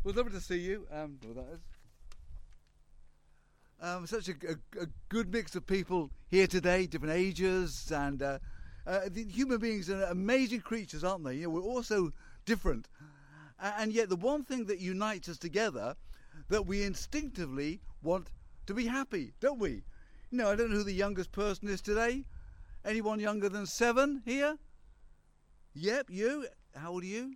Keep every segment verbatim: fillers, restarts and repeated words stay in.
Well, lovely to see you. Um, what that is. Um, such a, a, a good mix of people here today, different ages, and uh, uh, the human beings are amazing creatures, aren't they? You know, we're all so different, uh, and yet the one thing that unites us together, that we instinctively want to be happy, don't we? You know, I don't know who the youngest person is today. Anyone younger than seven here? Yep, you. How old are you?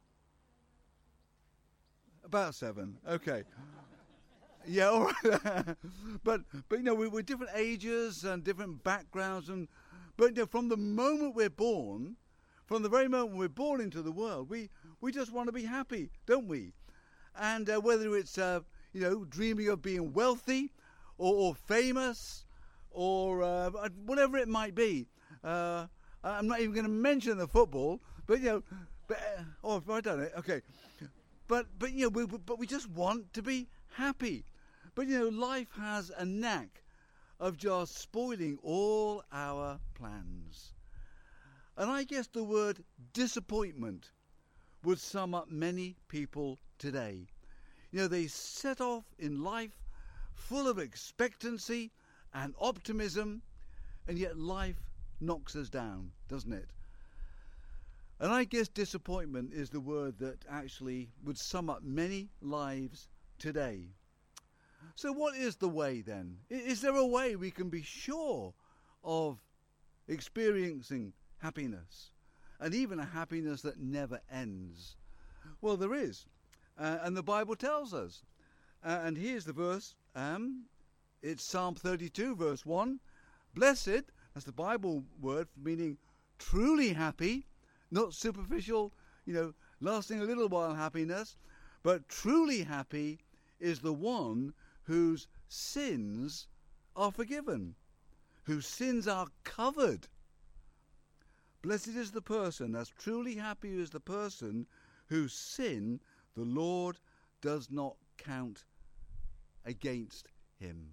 About seven. Okay. Yeah, all right. but but you know, we, we're different ages and different backgrounds, and but you know, from the moment we're born, from the very moment we're born into the world, we we just want to be happy, don't we? And uh, whether it's uh, you know, dreaming of being wealthy, or, or famous, or uh, whatever it might be. Uh, I'm not even going to mention the football, but you know, but uh, oh, have I done it? Okay. But but you know, we, but we just want to be happy. But you know, life has a knack of just spoiling all our plans. And I guess the word disappointment would sum up many people today. You know, they set off in life full of expectancy and optimism, and yet life knocks us down, doesn't it? And I guess disappointment is the word that actually would sum up many lives today. So what is the way then? Is there a way we can be sure of experiencing happiness, and even a happiness that never ends? Well, there is, uh, and the Bible tells us. Uh, and here's the verse. Um, it's Psalm thirty-two, verse one. Blessed, that's the Bible word meaning truly happy, not superficial, you know, lasting a little while happiness, but truly happy is the one whose sins are forgiven, whose sins are covered. Blessed is the person, as truly happy is the person whose sin the Lord does not count against him.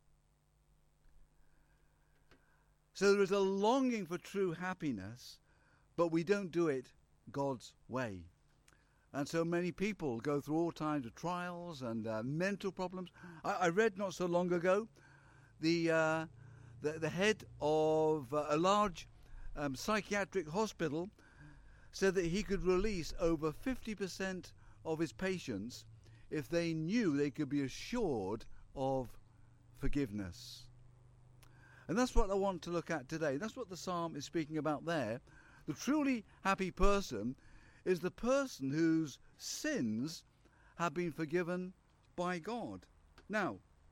So there is a longing for true happiness, but we don't do it God's way. And so many people go through all kinds of trials and uh, mental problems. I, I read not so long ago the uh, the, the head of uh, a large um, psychiatric hospital said that he could release over fifty percent of his patients if they knew they could be assured of forgiveness. And that's what I want to look at today. That's what the psalm is speaking about there. The truly happy person is the person whose sins have been forgiven by God. Now,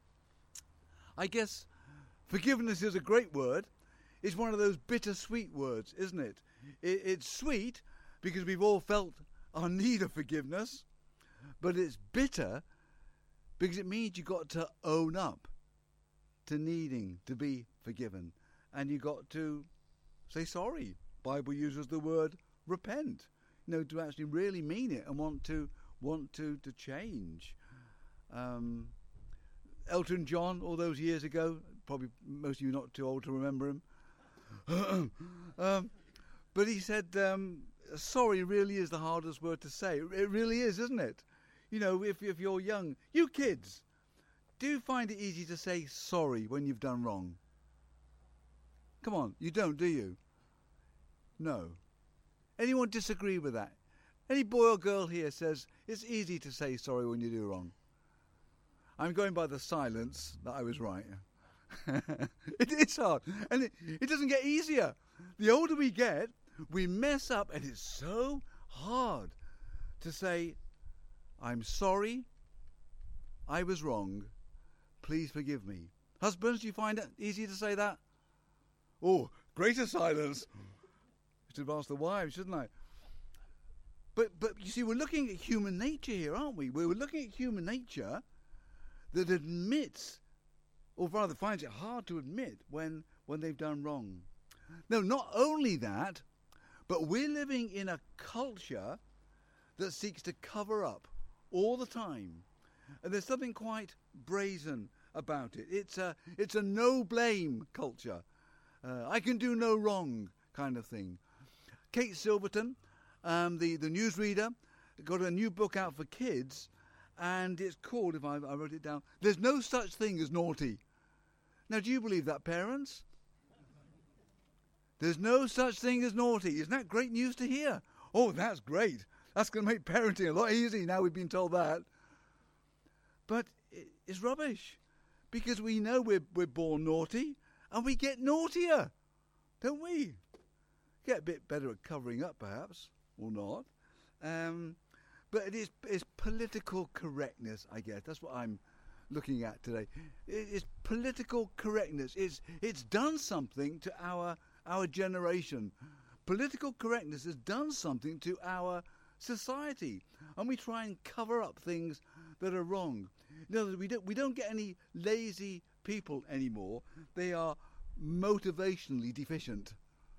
I guess forgiveness is a great word. It's one of those bittersweet words, isn't it? it? It's sweet because we've all felt our need of forgiveness, but it's bitter because it means you've got to own up to needing to be forgiven, and you've got to say sorry. Bible uses the word repent, you know, to actually really mean it and want to want to to change. Um, Elton John, all those years ago, probably most of you not too old to remember him, um, but he said, um, sorry really is the hardest word to say. It really is, isn't it? You know, if, if you're young, you kids, do you find it easy to say sorry when you've done wrong? Come on, you don't, do you? No. Anyone disagree with that? Any boy or girl here says it's easy to say sorry when you do wrong? I'm going by the silence that I was right. It is hard. And it, it doesn't get easier. The older we get, we mess up, and it's so hard to say, I'm sorry, I was wrong, please forgive me. Husbands, do you find it easy to say that? Oh, greater silence. I should have asked the wives, shouldn't I? But but you see, we're looking at human nature here, aren't we? We're looking at human nature that admits, or rather finds it hard to admit when, when they've done wrong. No, not only that, but we're living in a culture that seeks to cover up all the time. And there's something quite brazen about it. It's a, it's a no-blame culture. Uh, I can do no wrong kind of thing. Kate Silverton, um, the, the newsreader, got a new book out for kids, And it's called, if I, I wrote it down, There's No Such Thing as Naughty. Now, do you believe that, parents? There's no such thing as naughty. Isn't that great news to hear? Oh, that's great. That's going to make parenting a lot easier now we've been told that. But it's rubbish, because we know we're, we're born naughty, and we get naughtier, don't we? Get a bit better at covering up, perhaps, or not. Um, but it is it's political correctness, I guess. That's what I'm looking at today. It's political correctness. It's it's done something to our our generation. Political correctness has done something to our society, and we try and cover up things that are wrong. In other words, we don't we don't get any lazy people anymore. They are motivationally deficient.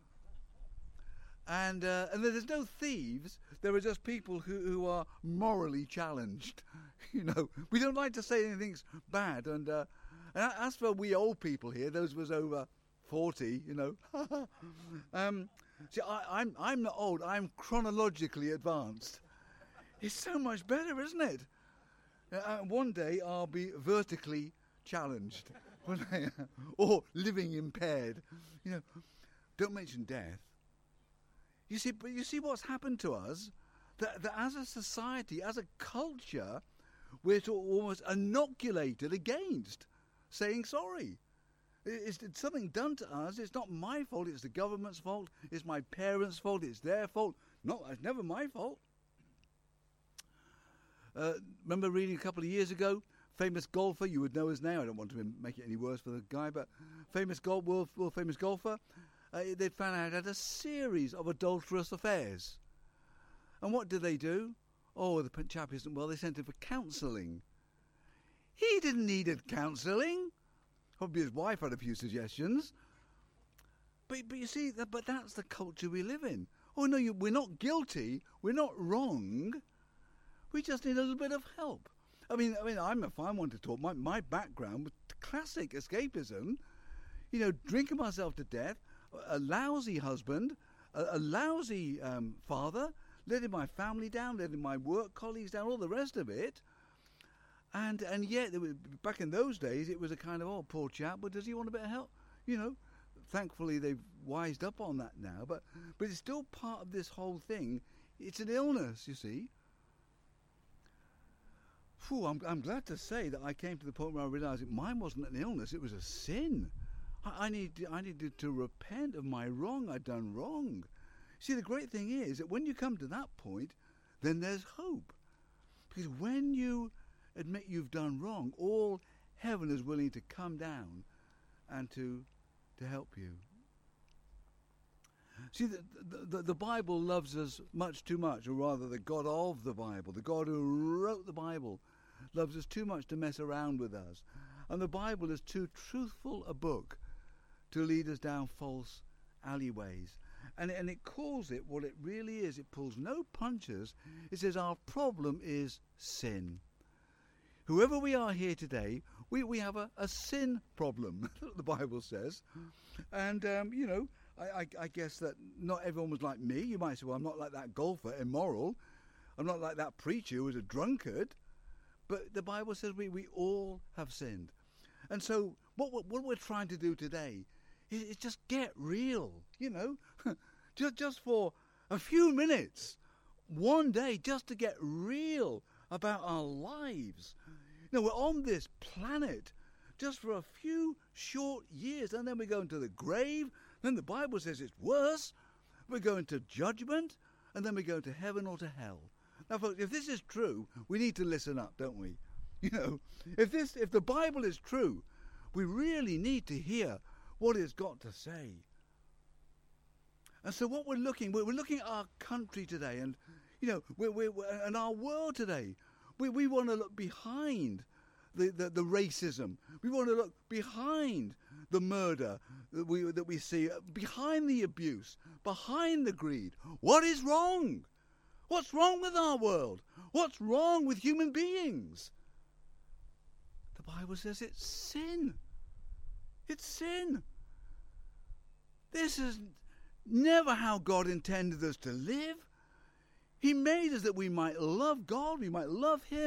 And uh, and there's no thieves. There are just people who, who are morally challenged. You know, we don't like to say anything's bad. And, uh, and as for we old people here, those of us over forty, you know, um, see, I, I'm I'm not old. I'm chronologically advanced. It's so much better, isn't it? Uh, one day I'll be vertically challenged, or living impaired. You know, don't mention death. You see, but you see what's happened to us? That, that as a society, as a culture, we're to almost inoculated against saying sorry. It's, it's something done to us. It's not my fault. It's the government's fault. It's my parents' fault. It's their fault. No, it's never my fault. Uh, remember reading a couple of years ago, famous golfer, you would know his name. I don't want to make it any worse for the guy, but famous golf, world, world famous golfer. Uh, they'd found out had a series of adulterous affairs. And what did they do? Oh, the chap isn't well. They sent him for counselling. He didn't need counselling. Probably his wife had a few suggestions. But, but you see, that, but that's the culture we live in. Oh, no, you, we're not guilty. We're not wrong. We just need a little bit of help. I mean, I mean, I'm if I want to talk, my, my background was classic escapism. You know, drinking myself to death, a lousy husband, a, a lousy um, father, letting my family down, letting my work colleagues down, all the rest of it. And and yet, there was, back in those days, it was a kind of, oh, poor chap, but does he want a bit of help? You know, thankfully they've wised up on that now, but, but it's still part of this whole thing. It's an illness, you see. Phew, I'm, I'm glad to say that I came to the point where I realised that mine wasn't an illness, it was a sin. I need, I needed to repent of my wrong. I'd done wrong. See, the great thing is that when you come to that point, then there's hope. Because when you admit you've done wrong, all heaven is willing to come down and to, to help you. See, the, the, the Bible loves us much too much, or rather the God of the Bible, the God who wrote the Bible, loves us too much to mess around with us. And the Bible is too truthful a book to lead us down false alleyways. And, and it calls it what it really is. It pulls no punches. It says our problem is sin. Whoever we are here today, we, we have a, a sin problem, that's what the Bible says. And, um, you know, I, I, I guess that not everyone was like me. You might say, well, I'm not like that golfer, immoral. I'm not like that preacher who was a drunkard. But the Bible says we, we all have sinned. And so what, what, what we're trying to do today is, is just get real, you know, just, just for a few minutes, one day, just to get real about our lives. You know, we're on this planet just for a few short years, and then we go into the grave. Then the Bible says it's worse. We go into judgment, and then we go to heaven or to hell. Now, folks, if this is true, we need to listen up, don't we? You know, if this, if the Bible is true, we really need to hear what it's got to say. And so, what we're looking, we're, we're looking at our country today, and you know, we're, we're, we're and our world today. We we want to look behind the, the, the racism. We want to look behind the murder that we that we see, behind the abuse, behind the greed. What is wrong? What's wrong with our world? What's wrong with human beings? The Bible says it's sin. It's sin. This is never how God intended us to live. He made us that we might love God, we might love Him,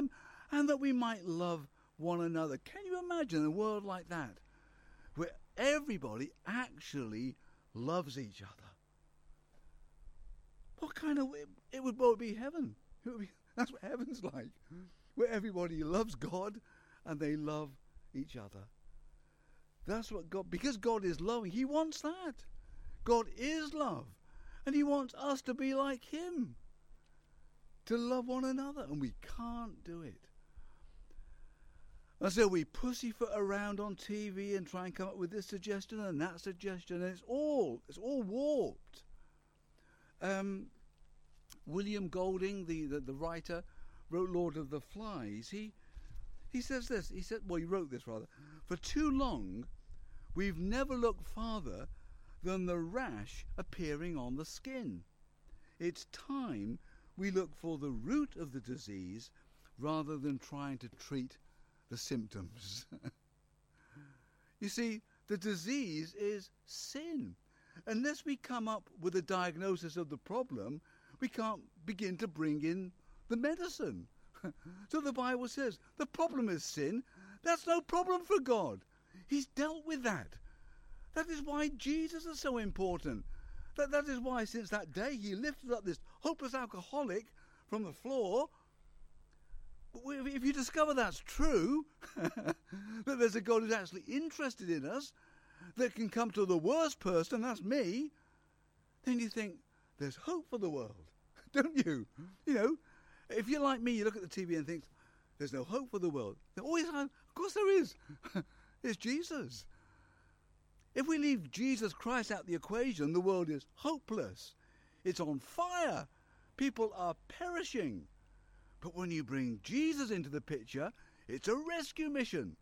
and that we might love one another. Can you imagine a world like that, where everybody actually loves each other? What kind of, it, it would well be heaven. It would be, that's what heaven's like, where everybody loves God and they love each other. That's what God, because God is loving, he wants that. God is love, and he wants us to be like him, to love one another, and we can't do it. And so we pussyfoot around on T V and try and come up with this suggestion and that suggestion, and it's all it's all warped. Um, William Golding, the, the, the writer, wrote Lord of the Flies. He he says this. He said, well, he wrote this rather. For too long, we've never looked farther than the rash appearing on the skin. It's time we look for the root of the disease rather than trying to treat the symptoms. You see, the disease is sin. Unless we come up with a diagnosis of the problem, we can't begin to bring in the medicine. So the Bible says, the problem is sin. That's no problem for God. He's dealt with that. That is why Jesus is so important. That, that is why since that day he lifted up this hopeless alcoholic from the floor. If you discover that's true, that there's a God who's actually interested in us, that can come to the worst person, that's me, then you think, there's hope for the world, don't you? You know, if you're like me, you look at the T V and think, there's no hope for the world. Oh, yes, of course there is. It's Jesus. If we leave Jesus Christ out of the equation, the world is hopeless. It's on fire. People are perishing. But when you bring Jesus into the picture, it's a rescue mission.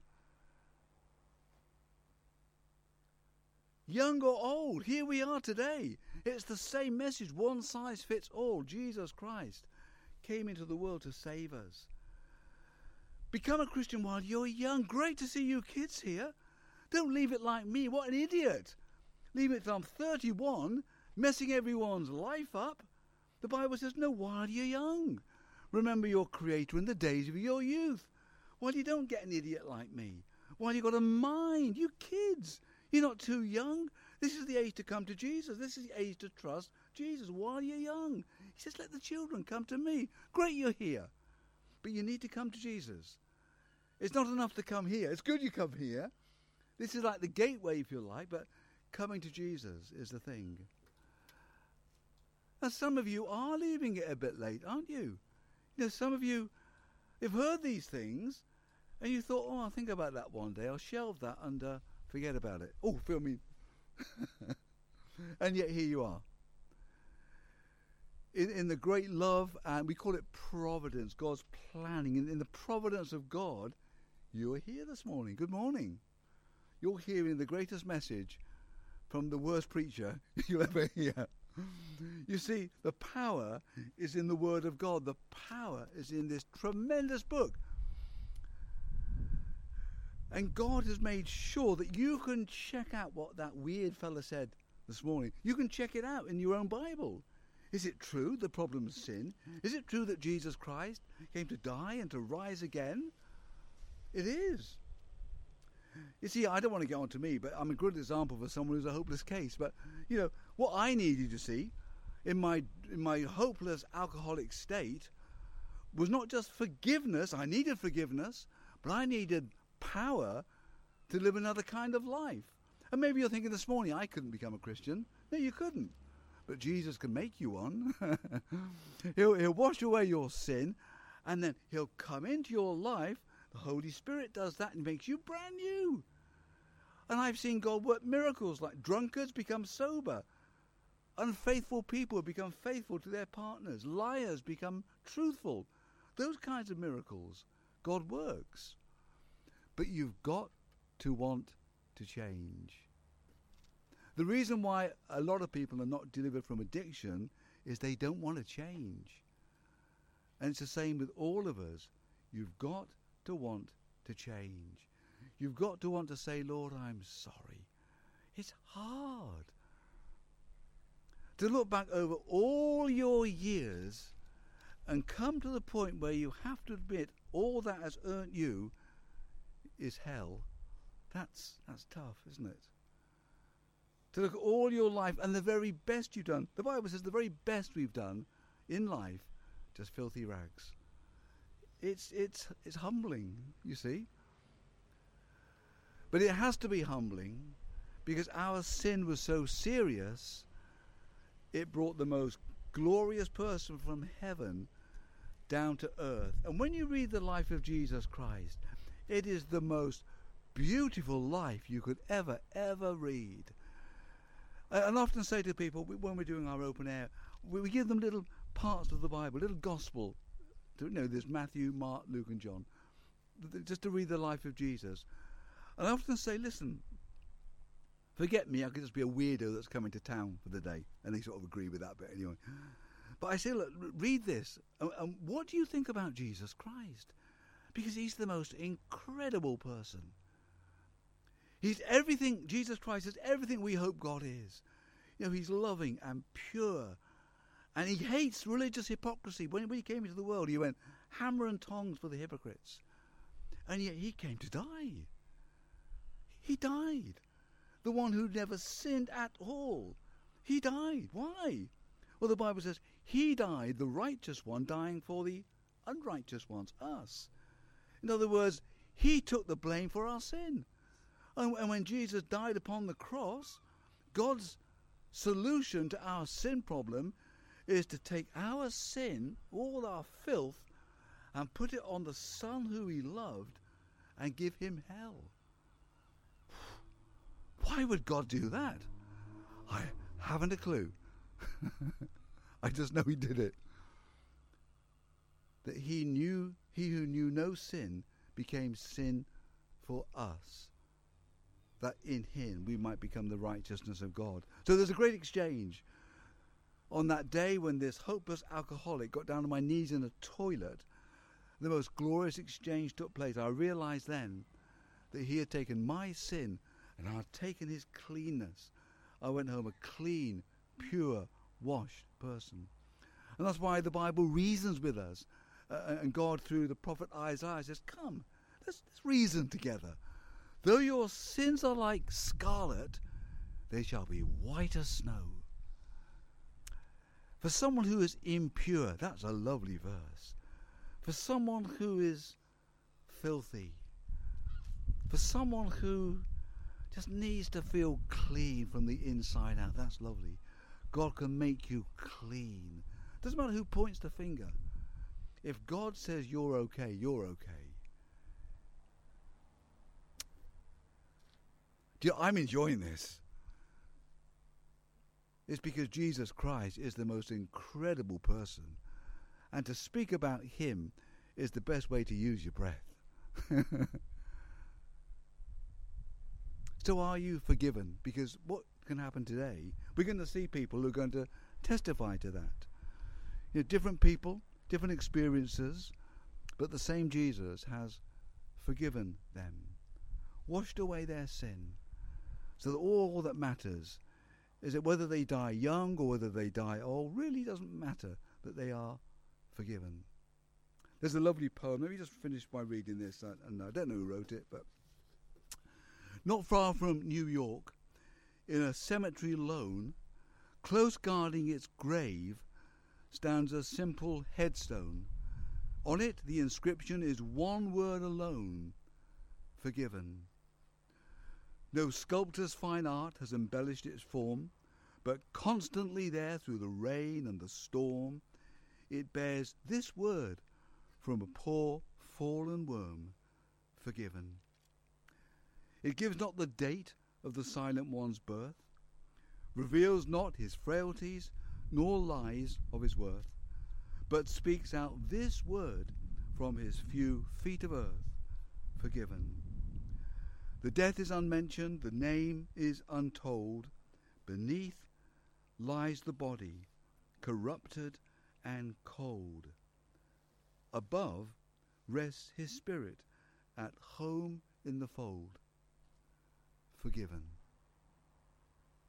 Young or old, here we are today. It's the same message, one size fits all. Jesus Christ came into the world to save us. Become a Christian while you're young. Great to see you kids here. Don't leave it like me. What an idiot. Leave it till I'm thirty-one, messing everyone's life up. The Bible says, no, while you're young. Remember your Creator in the days of your youth. While you don't get an idiot like me. While you've got a mind. You kids. You're not too young. This is the age to come to Jesus. This is the age to trust Jesus while you're young. He says, let the children come to me. Great you're here. But you need to come to Jesus. It's not enough to come here. It's good you come here. This is like the gateway, if you like, but coming to Jesus is the thing. And some of you are leaving it a bit late, aren't you? You know, some of you have heard these things, and you thought, oh, I'll think about that one day. I'll shelve that and uh, forget about it. Oh, feel me. And yet here you are. In, in the great love, and we call it providence, God's planning. In, in the providence of God, you are here this morning. Good morning. You're hearing the greatest message from the worst preacher you'll ever hear. You see, the power is in the Word of God. The power is in this tremendous book. And God has made sure that you can check out what that weird fella said this morning. You can check it out in your own Bible. Is it true the problem is sin? Is it true that Jesus Christ came to die and to rise again? It is. You see, I don't want to get on to me, but I'm a good example for someone who's a hopeless case. But, you know, what I needed to see in my in my hopeless alcoholic state was not just forgiveness. I needed forgiveness, but I needed power to live another kind of life. And maybe you're thinking this morning, I couldn't become a Christian. No, you couldn't. But Jesus can make you one. he'll, he'll wash away your sin, and then he'll come into your life. The Holy Spirit does that and makes you brand new. And I've seen God work miracles, like drunkards become sober. Unfaithful people become faithful to their partners. Liars become truthful. Those kinds of miracles, God works. But you've got to want to change. The reason why a lot of people are not delivered from addiction is they don't want to change. And it's the same with all of us. You've got to want to change. You've got to want to say, Lord, I'm sorry. It's hard to look back over all your years and come to the point where you have to admit all that has earned you is hell, that's that's tough, isn't it? To look at all your life and the very best you've done. The Bible says the very best we've done in life, just filthy rags. It's it's it's humbling, you see. But it has to be humbling because our sin was so serious, it brought the most glorious person from heaven down to earth. And when you read the life of Jesus Christ, it is the most beautiful life you could ever, ever read. And I often say to people, when we're doing our open air, we give them little parts of the Bible, little gospel. You know, there's Matthew, Mark, Luke and John, just to read the life of Jesus. And I often say, listen, forget me, I could just be a weirdo that's coming to town for the day. And they sort of agree with that bit anyway. But I say, look, read this. And, and what do you think about Jesus Christ? Because he's the most incredible person. He's everything, Jesus Christ is everything we hope God is. You know, he's loving and pure. And he hates religious hypocrisy. When, when he came into the world, he went hammer and tongs for the hypocrites. And yet he came to die. He died. The one who never sinned at all. He died. Why? Well, the Bible says he died, the righteous one, dying for the unrighteous ones, us. In other words, he took the blame for our sin. And when Jesus died upon the cross, God's solution to our sin problem is to take our sin, all our filth, and put it on the Son who he loved and give him hell. Why would God do that? I haven't a clue. I just know he did it. That he knew, he who knew no sin became sin for us, that in him we might become the righteousness of God. So there's a great exchange. On that day when this hopeless alcoholic got down on my knees in a toilet, the most glorious exchange took place. I realized then that he had taken my sin and I had taken his cleanness. I went home a clean, pure, washed person. And that's why the Bible reasons with us. Uh, and God, through the prophet Isaiah, says, come, let's, let's reason together. Though your sins are like scarlet, they shall be white as snow. For someone who is impure, that's a lovely verse. For someone who is filthy, for someone who just needs to feel clean from the inside out, that's lovely. God can make you clean. Doesn't matter who points the finger. If God says you're okay, you're okay. Do you know, I'm enjoying this. It's because Jesus Christ is the most incredible person. And to speak about him is the best way to use your breath. So are you forgiven? Because what can happen today, we're going to see people who are going to testify to that. You know, different people, different experiences, but the same Jesus has forgiven them, washed away their sin, so that all that matters is that whether they die young or whether they die old really doesn't matter, that they are forgiven. There's a lovely poem. Let me just finish by reading this, and I don't know who wrote it, but not far from New York, in a cemetery lone, close guarding its grave, stands a simple headstone. On it, the inscription is one word alone: forgiven. No sculptor's fine art has embellished its form, but constantly there through the rain and the storm, it bears this word from a poor fallen worm: forgiven. It gives not the date of the silent one's birth, reveals not his frailties, nor lies of his worth, but speaks out this word from his few feet of earth: forgiven. The death is unmentioned, the name is untold. Beneath lies the body, corrupted and cold. Above rests his spirit, at home in the fold. Forgiven.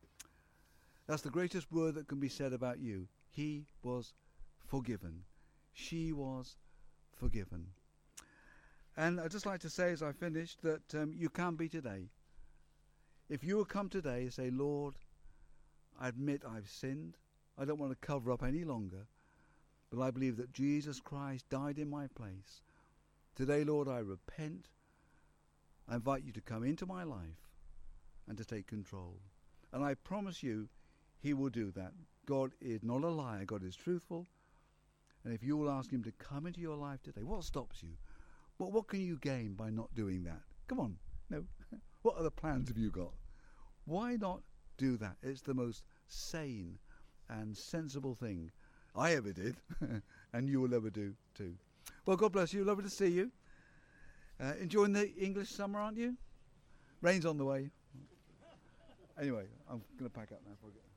That's the greatest word that can be said about you. He was forgiven. she was forgiven. And I'd just like to say as I finish that um, you can be today. If you will come today and say, Lord, I admit I've sinned. I don't want to cover up any longer. But I believe that Jesus Christ died in my place. Today, Lord, I repent. I invite you to come into my life and to take control. And I promise you, he will do that. God is not a liar. God is truthful. And if you will ask him to come into your life today, what stops you? What, what can you gain by not doing that? Come on. No. What other plans have you got? Why not do that? It's the most sane and sensible thing I ever did, and you will ever do too. Well, God bless you. Lovely to see you. Uh, enjoying the English summer, aren't you? Rain's on the way. Anyway, I'm going to pack up now.